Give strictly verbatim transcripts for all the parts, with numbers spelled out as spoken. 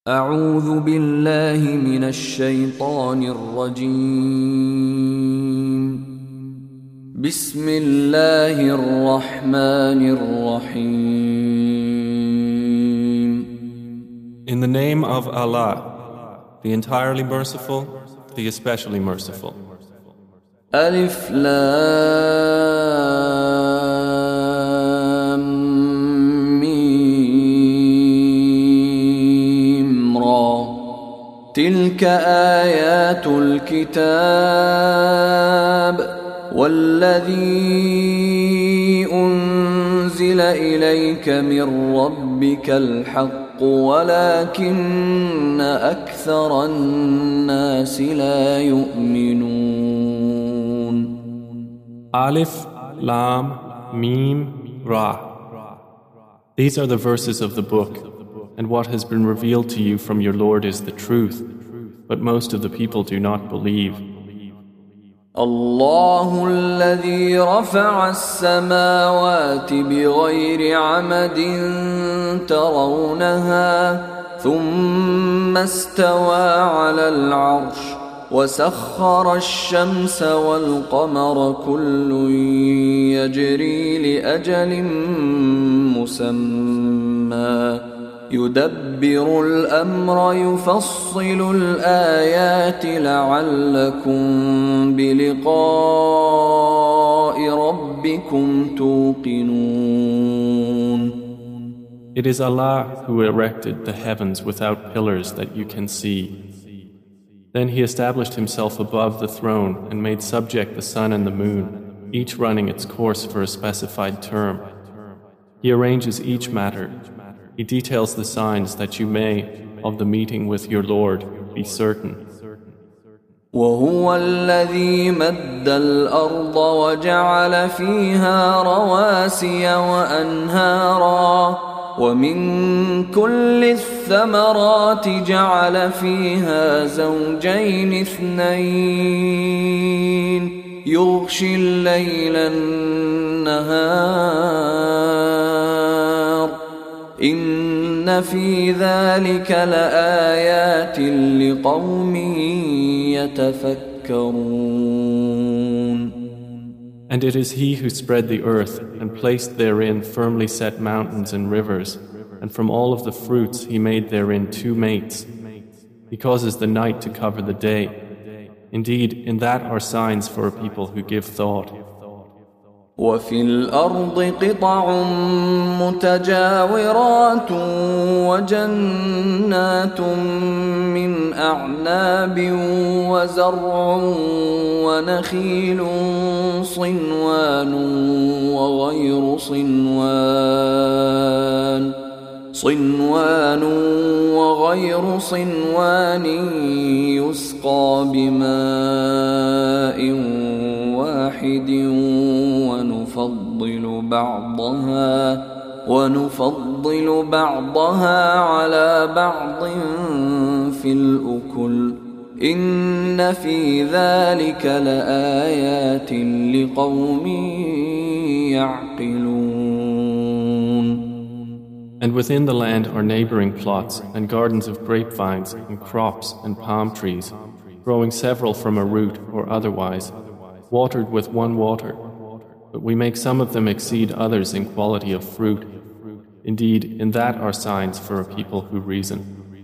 أعوذ بالله من الشيطان الرجيم. بسم الله الرحمن الرحيم. In the name of Allah, the entirely merciful, the especially merciful. ألف لام ميم را تلك آيات الكتاب والذي أنزل إليك من ربك الحق ولكن أكثر الناس لا يؤمنون. Alif, Lam, Mim, Ra. These are the verses of the book, and what has been revealed to you from your Lord is the truth, but most of the people do not believe. الله الذي رفع السماوات بغير عمد ترونها ثم استوى على العرش وسخر الشمس والقمر كل يجري لأجل مسمى يدبر الأمر يفصل الآيات لعلكم بلقاء ربكم توقنون. It is Allah who erected the heavens without pillars that you can see. Then He established Himself above the throne and made subject the sun and the moon, each running its course for a specified term. He arranges each matter. He details the signs that you may, of the meeting with your Lord, be certain. وهو الذي مد الأرض وجعل فيها رواسي وأنهارا ومن كل الثمرات جعل فيها زوجين اثنين يغشي الليل النهار إن في ذلك لآيات لقوم يتفكرون. And it is He who spread the earth and placed therein firmly set mountains and rivers, and from all of the fruits He made therein two mates. He causes the night to cover the day. Indeed, in that are signs for a people who give thought. وفي الأرض قطع متجاورات وجنات من أعناب وزرع ونخيل صنوان وغير صنوان صنوان وغير صنوان يسقى بماء واحد ونفضل بعضها ونفضل بعضها على بعض في الأكل إن في ذلك لآيات لقوم يعقلون. And within the land are neighboring plots and gardens of grapevines and crops and palm trees, growing several from a root or otherwise, watered with one water. But we make some of them exceed others in quality of fruit. Indeed, in that are signs for a people who reason.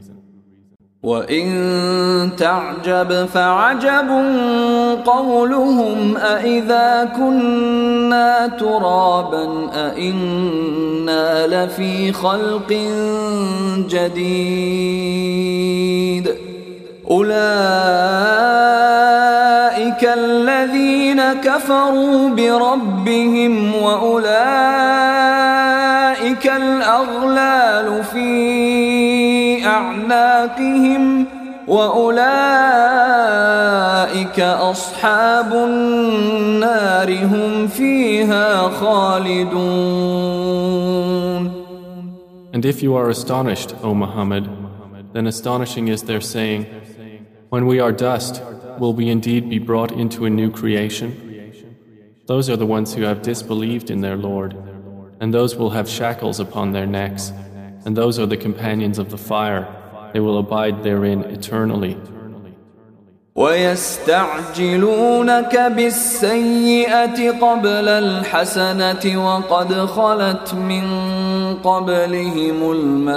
وَإِن تَعْجَبْ فَعَجَبٌ قَوْلُهُمْ أَإِذَا كُنَّا تُرَابًا أَإِنَّا لَفِي خَلْقٍ جَدِيدٍ أُولَئِكَ الَّذِينَ كَفَرُوا بِرَبِّهِمْ وَأُولَئِكَ الْأَغْلَالُ فِي أعناقهم وأولئك أصحاب النار هم فيها خالدون. And if you are astonished, O Muhammad, then astonishing is their saying, when we are dust, will we indeed be brought into a new creation? Those are the ones who have disbelieved in their Lord, and those will have shackles upon their necks, and those are the companions of the fire, they will abide therein eternally. ويستعجلونك بالسيئة قبل الحسنة وقد خلت من قبلهم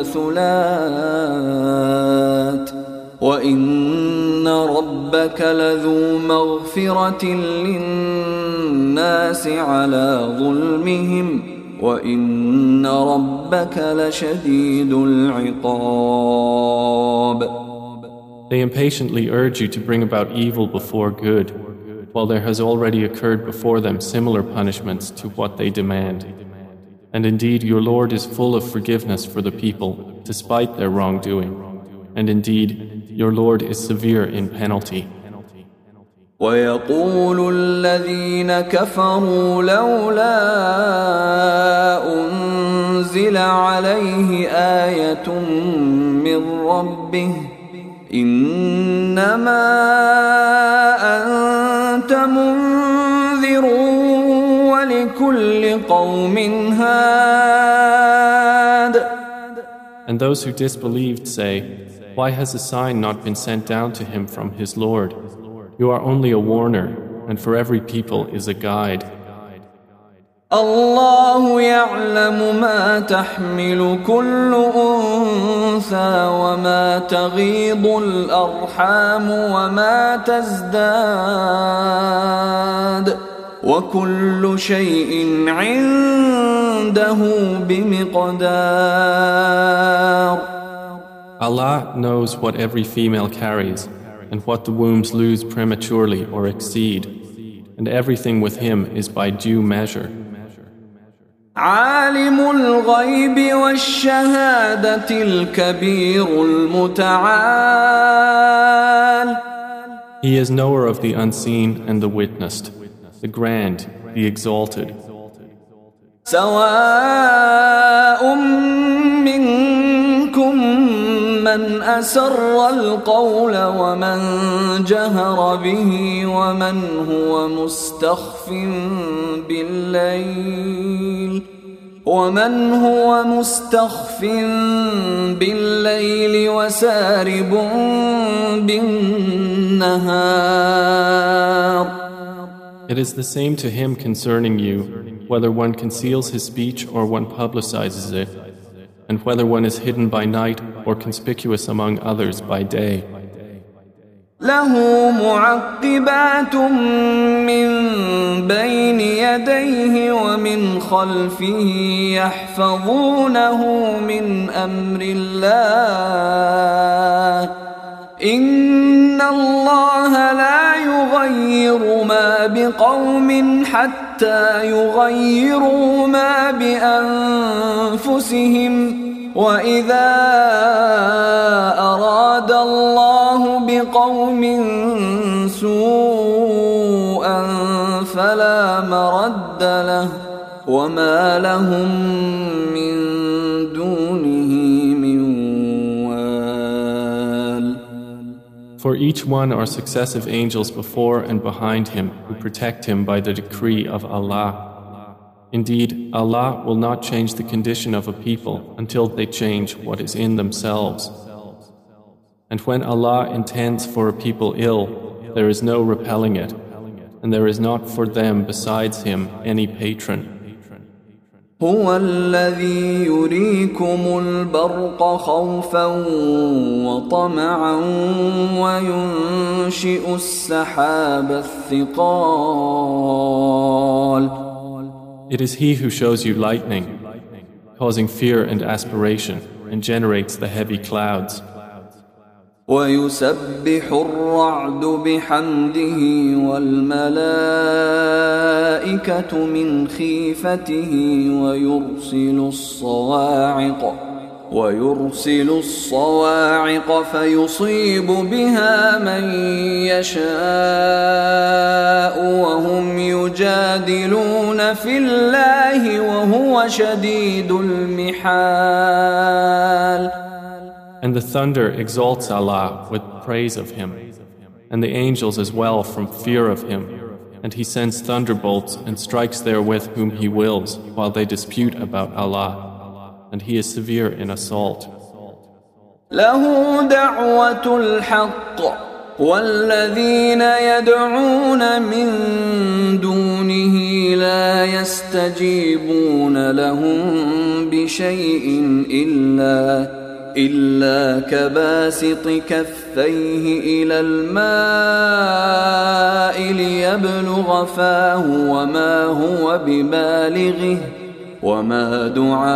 المثلات وإن ربك لذو مغفرة للناس على ظلمهم وإن ربك لشديد العقاب. They impatiently urge you to bring about evil before good, while there has already occurred before them similar punishments to what they demand. And indeed, your Lord is full of forgiveness for the people, despite their wrongdoing. And indeed, your Lord is severe in penalty. ويقول الذين كفروا لولا أنزل عليه آية من ربه إنما أنت منذر ولكل قوم هاد. And those who disbelieved say, why has a sign not been sent down to him from his Lord? You are only a warner, and for every people is a guide. الله يعلم ما تحمل كل أنثى وما تغيض الأرحام وما تزداد وكل شيء عنده بمقدار. Allah knows what every female carries and what the wombs lose prematurely or exceed, and everything with him is by due measure. عالم الغيب والشهادة الكبير المتعال. He is knower of the unseen and the witnessed, the grand, the exalted. سواء منكم من أسر القول ومن جهر به ومن هو مستخف بالليل ومن هو مستخف بالليل وسارب بالنهار. It is the same to him concerning you, whether one conceals his speech or one publicizes it, and whether one is hidden by night or conspicuous among others by day. له معقبات من بين يديه ومن خلفه يحفظونه من أمر الله إن الله لا يغير ما بقوم حتى يغيروا ما بأنفسهم وإذا أراد الله بقوم سوءا فلا مرد له وما لهم من دونه من وال. For each one are successive angels before and behind him who protect him by the decree of Allah. Indeed, Allah will not change the condition of a people until they change what is in themselves. And when Allah intends for a people ill, there is no repelling it, and there is not for them besides Him any patron. هو الذي يريكم البرق خوفا وطمعا وينشئ السحاب الثقال. It is He who shows you lightning, causing fear and aspiration, and generates the heavy clouds. ويسبح الرعد بحمده والملائكة من خيفته ويرسل الصواعق ويرسل الصواعق فيصيب بها من يشاء وهم يجادلون في الله وهو شديد المحال. And the thunder exalts Allah with praise of Him, and the angels as well from fear of Him, and He sends thunderbolts and strikes therewith whom He wills while they dispute about Allah, and He is severe in assault. له دعوة الحق والذين يدعون من دونه لا يستجيبون لهم بشيء إلا إلا كباسط كفيه إلى الماء ليبلغ فاه وما هو ببالغه وما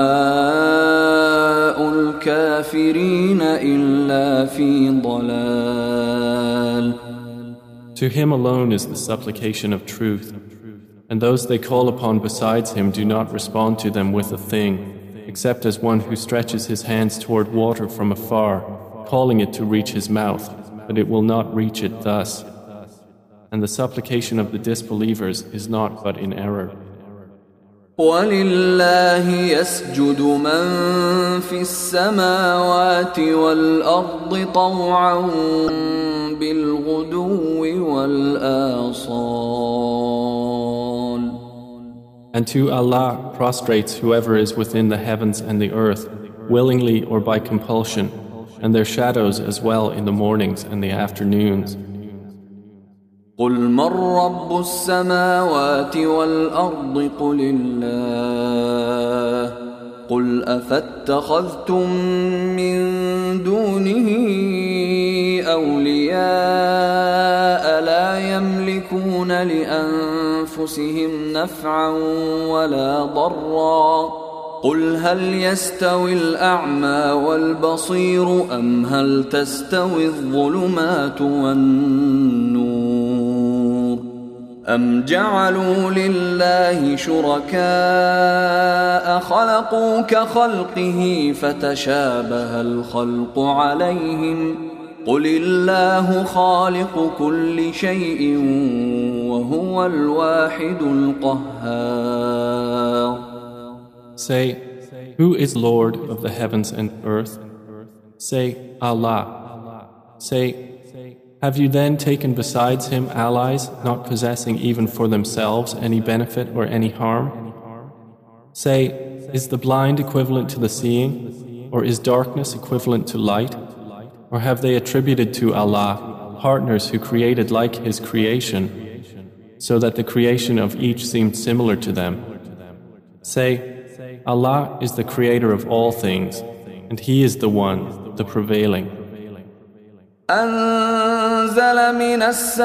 دعاء الكافرين إلا في ضلال. To him alone is the supplication of truth, and those they call upon besides him do not respond to them with a thing, except as one who stretches his hands toward water from afar, calling it to reach his mouth, but it will not reach it thus. And the supplication of the disbelievers is not but in error. وَلِلَّهِ يَسْجُدُ مَن فِي السَّمَاوَاتِ وَالْأَرْضِ طَوْعًا بِالْغُدُوِّ وَالْآصَالِ. And to Allah prostrates whoever is within the heavens and the earth, willingly or by compulsion, and their shadows as well in the mornings and the afternoons. قُلْ مَنْ رَبُّ السَّمَاوَاتِ وَالْأَرْضِ قُلِ اللَّهُ قُلْ أَفَاتَّخَذْتُمْ مِنْ دُونِهِ أَوْلِيَاءَ لَا يَمْلِكُونَ لِأَنفُسِهِمْ نَفْعًا وَلَا ضَرًّا قُلْ هَلْ يَسْتَوِي الْأَعْمَى وَالْبَصِيرُ أَمْ هَلْ تَسْتَوِي الظُّلُمَاتُ وَالنُّورُ أَمْ جَعَلُوا لِلَّهِ شُرَكَاءَ خَلَقُوا كَخَلْقِهِ فَتَشَابَهَ الْخَلْقُ عَلَيْهِمْ قُلِ اللَّهُ خَالِقُ كُلِّ شَيْءٍ وَهُوَ الْوَاحِدُ الْقَهَّارُ. Say, who is Lord of the heavens and earth? Say, Allah. Say, have you then taken besides him allies, not possessing even for themselves any benefit or any harm? Say, is the blind equivalent to the seeing, or is darkness equivalent to light? Or have they attributed to Allah partners who created like his creation, so that the creation of each seemed similar to them? Say, Allah is the creator of all things, and He is the one, the prevailing. أنزل من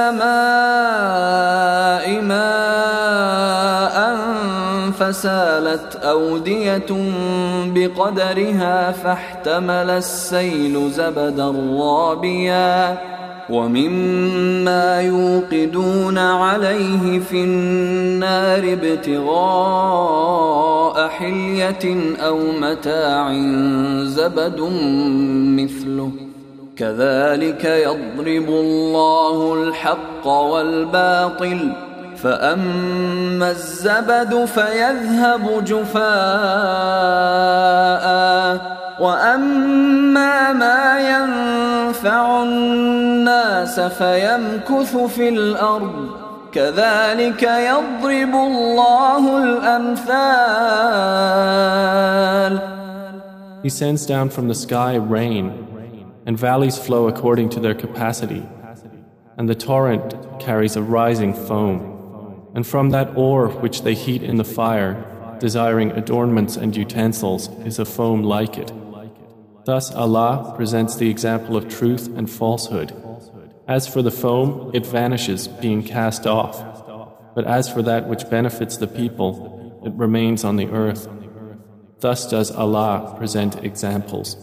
السماء ماء فسالت أودية بقدرها فاحتمل السيل زبدا رابيا ومما يوقدون عليه في النار ابتغاء حلية أو متاع زبد مثله كذلك يضرب الله الحق والباطل فأما الزبد فيذهب جفاء وأما ما ينفع الناس فيمكث في الأرض كذلك يضرب الله الأمثال. He sends down from the sky rain, and valleys flow according to their capacity, and the torrent carries a rising foam, and from that ore which they heat in the fire, desiring adornments and utensils, is a foam like it. Thus Allah presents the example of truth and falsehood. As for the foam, it vanishes, being cast off. But as for that which benefits the people, it remains on the earth. Thus does Allah present examples.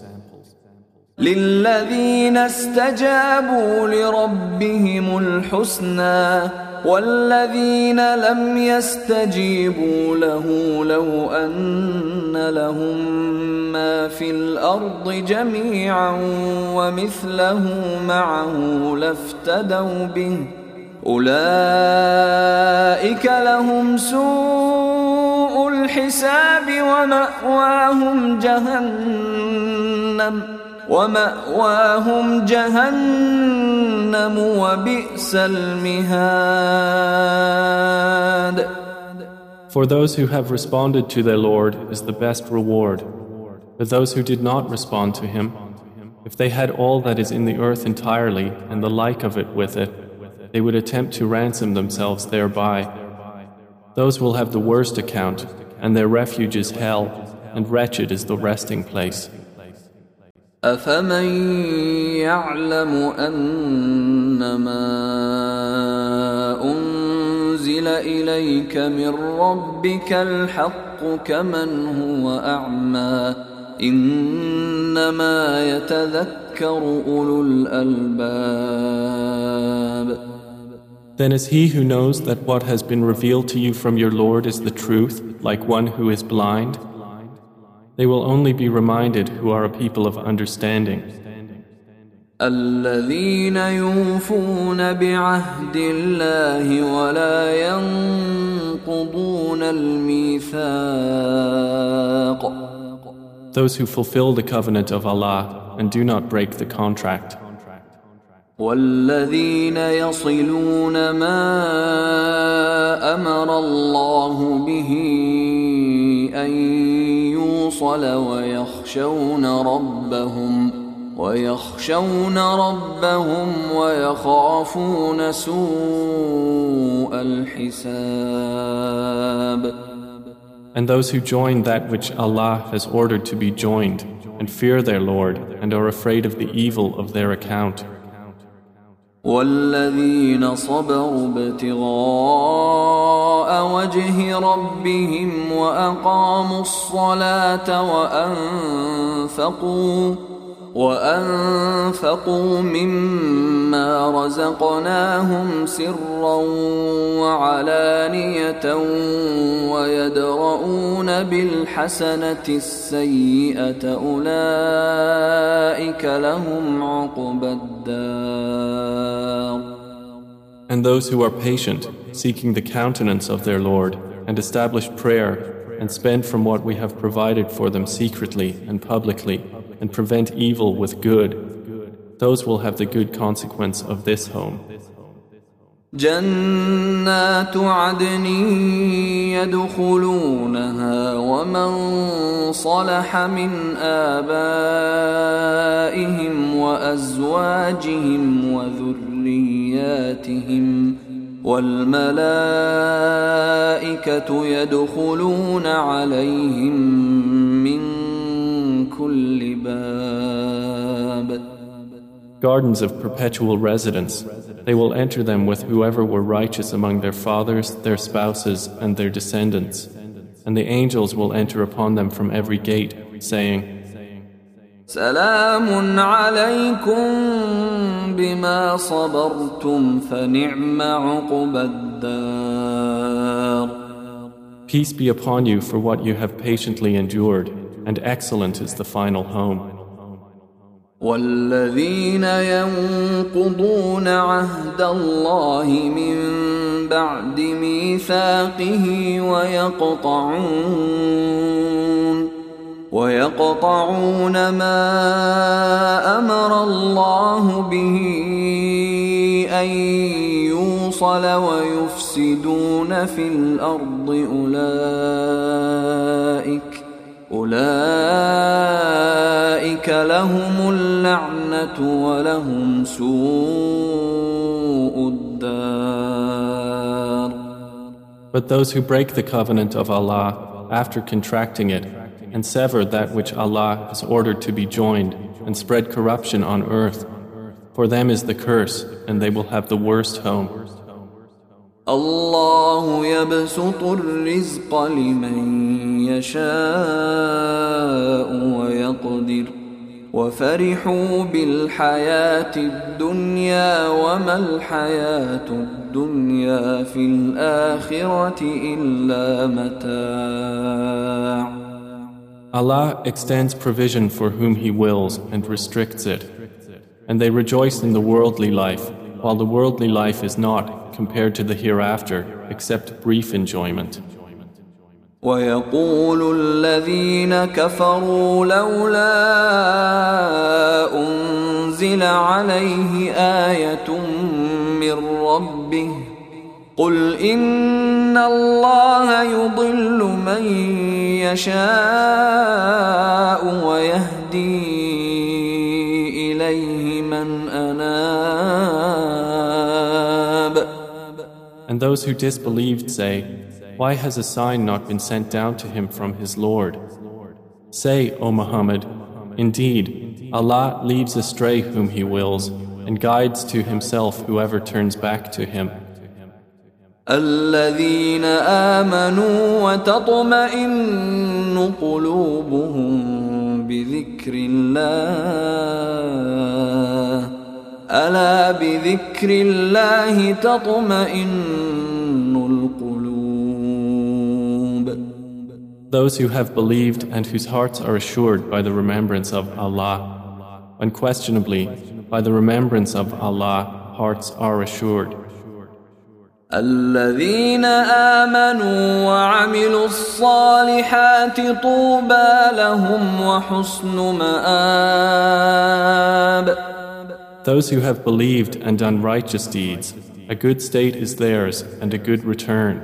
للذين استجابوا لربهم الحسنى والذين لم يستجيبوا له لو أن لهم ما في الأرض جميعا ومثله معه لافتدوا به أولئك لهم سوء الحساب ومأواهم جهنم وَمَأْوَاهُمْ جَهَنَّمُ وَبِئْسَ الْمِهَادُ. For those who have responded to their Lord is the best reward. But those who did not respond to Him, If they had all that is in the earth entirely and the like of it with it, they would attempt to ransom themselves thereby. Those will have the worst account, and their refuge is hell, and wretched is the resting place. أفمن يعلم أنما أنزل إليك من ربك الحق كمن هو أعمى إنما يتذكر أولو الألباب. Then is he who knows that what has been revealed to you from your Lord is the truth, like one who is blind? They will only be reminded who are a people of understanding. الذين يوفون بعهد الله ولا ينقضون الميثاق. Those who fulfill the covenant of Allah and do not break the contract. والذين يصلون ما أمر الله به أن يوصل ويخشون ربهم ويخشون ربهم ويخافون سوء الحساب. And those who join that which Allah has ordered to be joined and fear their Lord and are afraid of the evil of their account. والذين صبروا ابتغاء وجه ربهم وأقاموا الصلاة وأنفقوا وأنفقوا مما رزقناهم سرا وعلانية ويدرؤون بالحسنة السيئة أولئك لهم عقبى الدار. And those who are patient, seeking the countenance of their Lord, and establish prayer, and spend from what we have provided for them secretly and publicly, and prevent evil with good, those will have the good consequence of this home. جنات عدن يدخلونها ومن صلح من آبائهم وأزواجهم وذرياتهم والملائكة يدخلون عليهم من كل باب. Gardens of perpetual residence, they will enter them with whoever were righteous among their fathers, their spouses, and their descendants. And the angels will enter upon them from every gate, saying, سلام عليكم بما صبرتم فنعم عقبى الدار. Peace be upon you for what you have patiently endured, and excellent is the final home. والذين ينقضون عهد الله من بعد ميثاقه ويقطعون ويقطعون ما أمر الله به أن يوصل ويفسدون في الأرض أولئك أولئك لهم اللعنة ولهم سوء الدار. But those who break the covenant of Allah after contracting it and sever that which Allah has ordered to be joined and spread corruption on earth, for them is the curse and they will have the worst home. الله يبسط الرزق لمن يشاء ويقدر وفرحوا بالحياة الدنيا وما الحياة الدنيا في الآخرة إلا متاع. Allah extends provision for whom He wills and restricts it, and they rejoice in the worldly life, while the worldly life is not, compared to the hereafter, except brief enjoyment. ويقول الذين كفروا لولا أنزل عليه آية من ربه قل إن الله يضل من يشاء ويهدي لمن أناب. And those who disbelieved say, why has a sign not been sent down to him from his Lord? Say, O Muhammad, indeed, Allah leads astray whom He wills and guides to Himself whoever turns back to Him. الذين آمنوا وتطمئن قلوبهم بذكر الله ألا بذكر الله تطمئن القلوب. Those who have believed and whose hearts are assured by the remembrance of Allah. Unquestionably, by the remembrance of Allah, hearts are assured. الذين آمنوا وعملوا الصالحات طوبى لهم وحسن مآب. Those who have believed and done righteous deeds, a good state is theirs and a good return.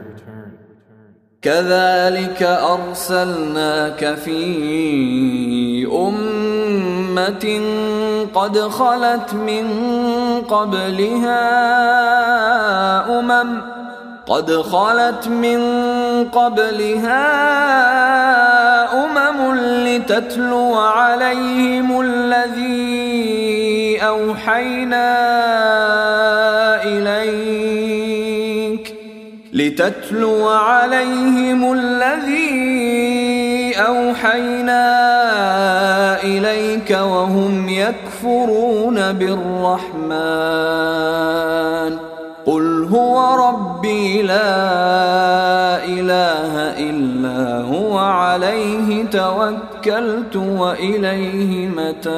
كذلك أرسلناك في أمة قد خلت من قبلها أمم قد خلت من قبلها أمم لتتلو عليهم الذي أوحينا إليك لتتلو عليهم الذي أوحينا إليك وهم يكفرون بالرحمن قل هو ربي لا إله إلا هو عليه توكلت وإليه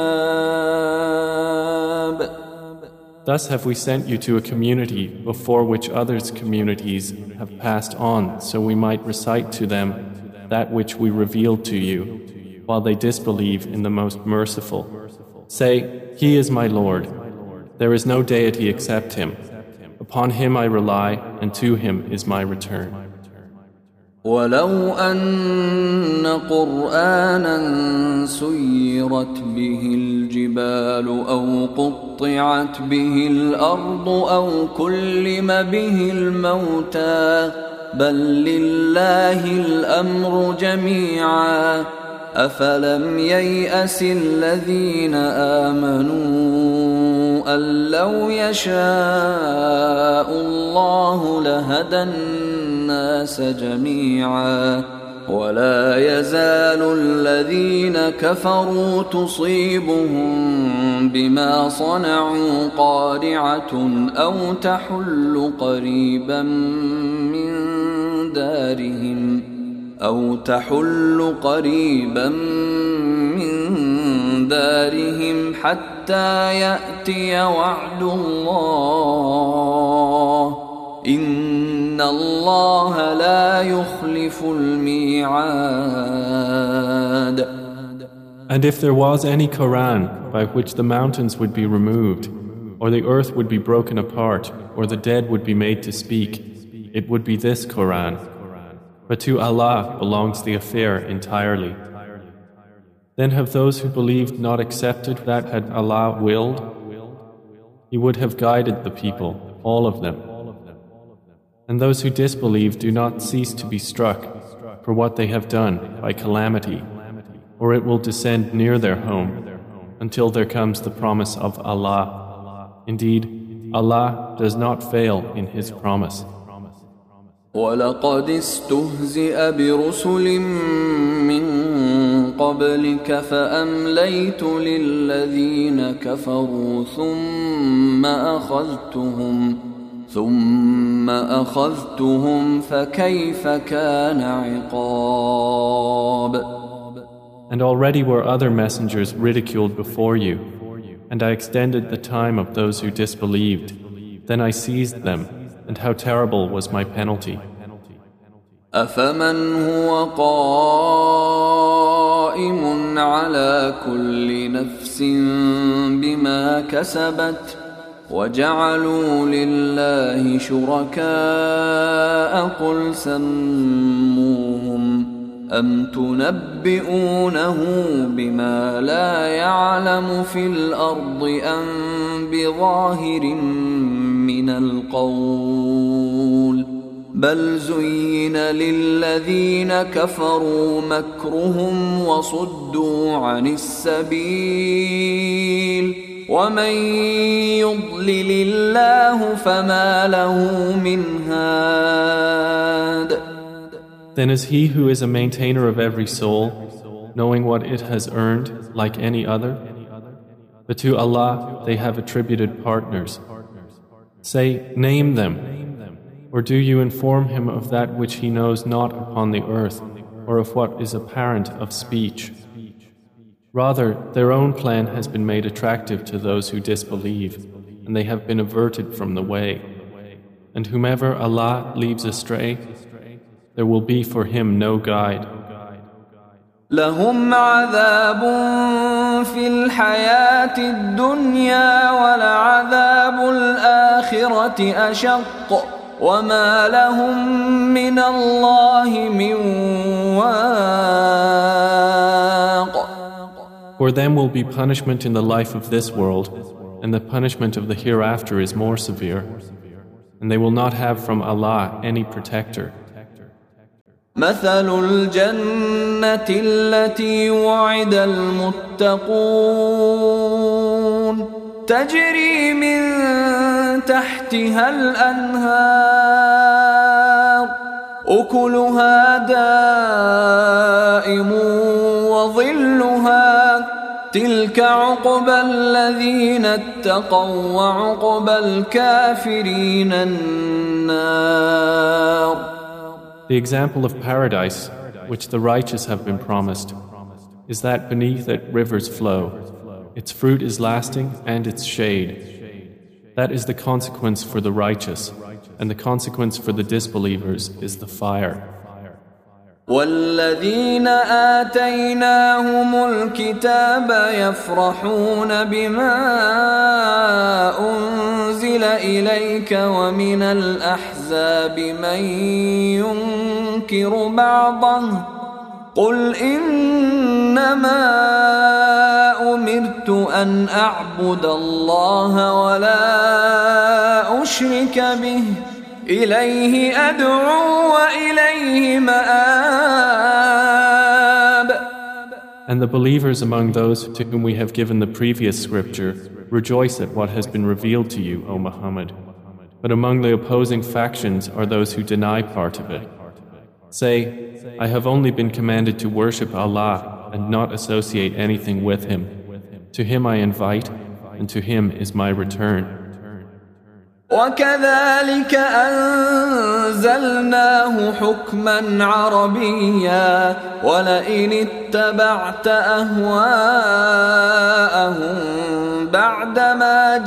متاب. Thus have we sent you to a community before which others' communities have passed on, so we might recite to them that which we revealed to you, while they disbelieve in the Most Merciful. Say, He is my Lord. There is no deity except Him. Upon Him I rely, and to Him is my return. ولو أن قرآنا سيرت به الجبال أو قطعت به الأرض أو كلم به الموتى بل لله الأمر جميعا أفلم ييأس الذين آمنوا أن لو يشاء الله لهدى الناس جميعا ولا يزال الذين كفروا تصيبهم بما صنعوا قارعة أو تحل قريبا من دارهم أو تحل قريبا من دارهم حتى يأتي وعد الله إن الله لا يخلف الميعاد. And if there was any Quran by which the mountains would be removed, or the earth would be broken apart, or the dead would be made to speak, it would be this Quran. But to Allah belongs the affair entirely. Then have those who believed not accepted that had Allah willed? He would have guided the people, all of them. And those who disbelieve do not cease to be struck for what they have done by calamity, or it will descend near their home until there comes the promise of Allah. Indeed, Allah does not fail in His promise. وَلَقَدِ اسْتُهْزِئَ بِرُسُلٍ مِّن قَبْلِكَ فَأَمْلَيْتُ لِلَّذِينَ كَفَرُوا ثُمَّ أَخَذْتُهُمْ ثُمَّ أَخَذْتُهُمْ فَكَيْفَ كَانَ عِقَابِ. And already were other messengers ridiculed before you, and I extended the time of those who disbelieved. Then I seized them, and how terrible was my penalty. أَفَمَنْ هُوَ قَائِمٌ عَلَى كُلِّ نَفْسٍ بِمَا كَسَبَتْ وَجَعَلُوا لِلَّهِ شُرَكَاءَ قُلْ سَمُّوهُمْ أَمْ تُنَبِّئُونَهُ بِمَا لَا يَعْلَمُ فِي الْأَرْضِ أَمْ بظاهر من القول بل زين للذين كفروا مكرهم وصدوا عن السبيل ومن يضلل الله فما له من هاد. Then is he who is a maintainer of every soul, knowing what it has earned, like any other? But to Allah they have attributed partners. Say, name them. Or do you inform him of that which he knows not upon the earth, or of what is apparent of speech? Rather, their own plan has been made attractive to those who disbelieve, and they have been averted from the way. And whomever Allah leaves astray, there will be for him no guide. لهم عذاب في الحياة الدنيا ولعذاب الآخرة أشق وما لهم من الله من واق. For them will be punishment in the life of this world, and the punishment of the hereafter is more severe, and they will not have from Allah any protector. مثل الجنة التي وعد المتقون تجري من تحتها الأنهار أكلها دائم وظلها تلك عقبى الذين اتقوا وعقبى الكافرين النار. The example of paradise, which the righteous have been promised, is that beneath it rivers flow. Its fruit is lasting and its shade. That is the consequence for the righteous, and the consequence for the disbelievers is the fire. والذين آتيناهم الكتاب يفرحون بما أنزل إليك ومن الأحزاب من ينكر بعضه قل إنما أمرت أن أعبد الله ولا أشرك به إليه أدعو وإليه مآب. And the believers among those to whom we have given the previous scripture rejoice at what has been revealed to you, O Muhammad. But among the opposing factions are those who deny part of it. Say, I have only been commanded to worship Allah and not associate anything with Him. To Him I invite, and to Him is my return. وكذلك أنزلناه حكما عربيا ولئن اتبعت أهواءهم بعدما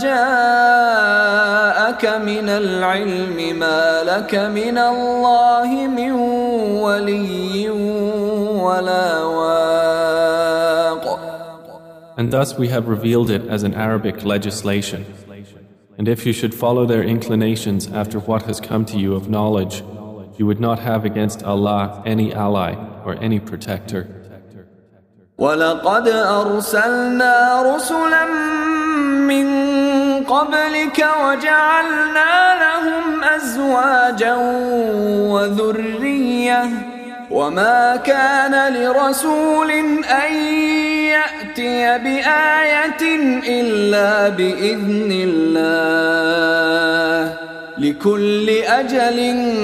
جاءك من العلم ما لك من الله من ولي ولا واق. And thus we have revealed it as an Arabic legislation. And if you should follow their inclinations after what has come to you of knowledge, you would not have against Allah any ally or any protector. وَلَقَدْ أَرْسَلْنَا رُسُلًا مِّن قَبْلِكَ وَجَعَلْنَا لَهُمْ أَزْوَاجًا وَذُرِّيَّةً وَمَا كَانَ لِرَسُولٍ أَن يَأْتِيَ بِآيَةٍ إِلَّا بِإِذْنِ اللَّهِ لِكُلِّ أَجَلٍ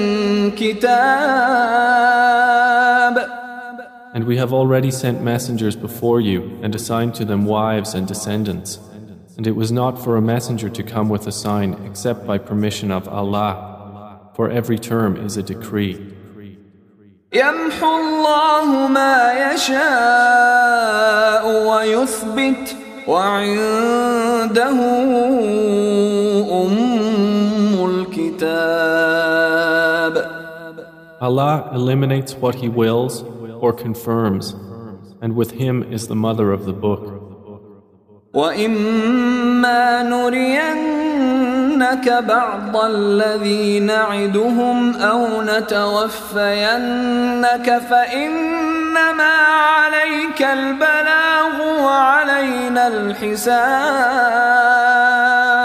كِتَابٌ. And we have already sent messengers before you and assigned to them wives and descendants. And it was not for a messenger to come with a sign except by permission of Allah. For every term is a decree. يَمْحُو اللَّهُ مَا يَشَاءُ وَيُثْبِتُ وَعِندَهُ أُمُّ الْكِتَابِ. Allah eliminates what He wills or confirms, and with Him is the mother of the book. وَإِمَّا نُرِيَنَّكَ بَعْضَ الَّذِي نَعِدُهُمْ أَوْ نَتَوَفَّيَنَّكَ فَإِنَّمَا عَلَيْكَ الْبَلَاغُ وَعَلَيْنَا الْحِسَابُ.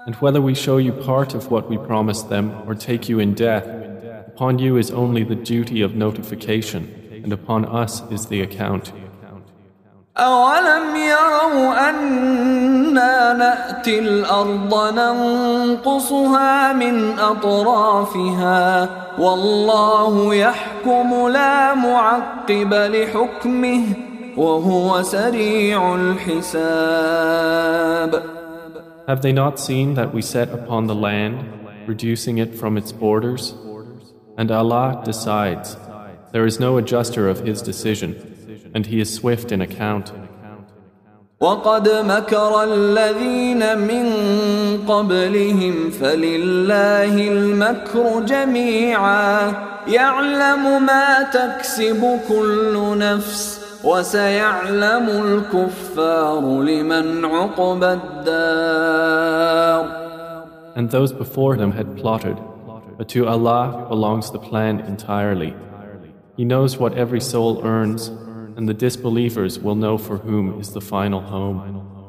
And whether we show you part of what we promised them or take you in death, upon you is only the duty of notification, and upon us is the account. أولم يروا أنا نأتي الأرض ننقصها من أطرافها والله يحكم لا معقب لحكمه وهو سريع الحساب. Have they not seen that we set upon the land, reducing it from its borders? And Allah decides. There is no adjuster of His decision, and He is swift in account. وقد مكر الذين من قبلهم فلله المكر جميعا يعلم ما تكسب كل نفس وسيعلم الكفار لمن عقبى الدار. And those before them had plotted, but to Allah belongs the plan entirely. He knows what every soul earns, and the disbelievers will know for whom is the final home.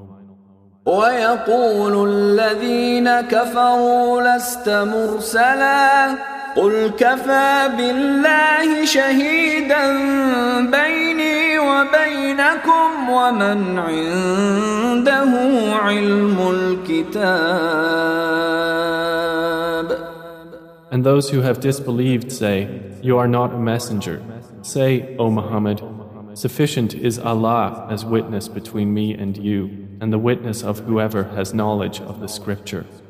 ويقول الذين كفروا لست مرسلا قل كفى بالله شهيدا بيني وبينكم ومن عنده علم الكتاب. And those who have disbelieved say, You are not a messenger. Say, O Muhammad, sufficient is Allah as witness between me and you, and the witness of whoever has knowledge of the scripture.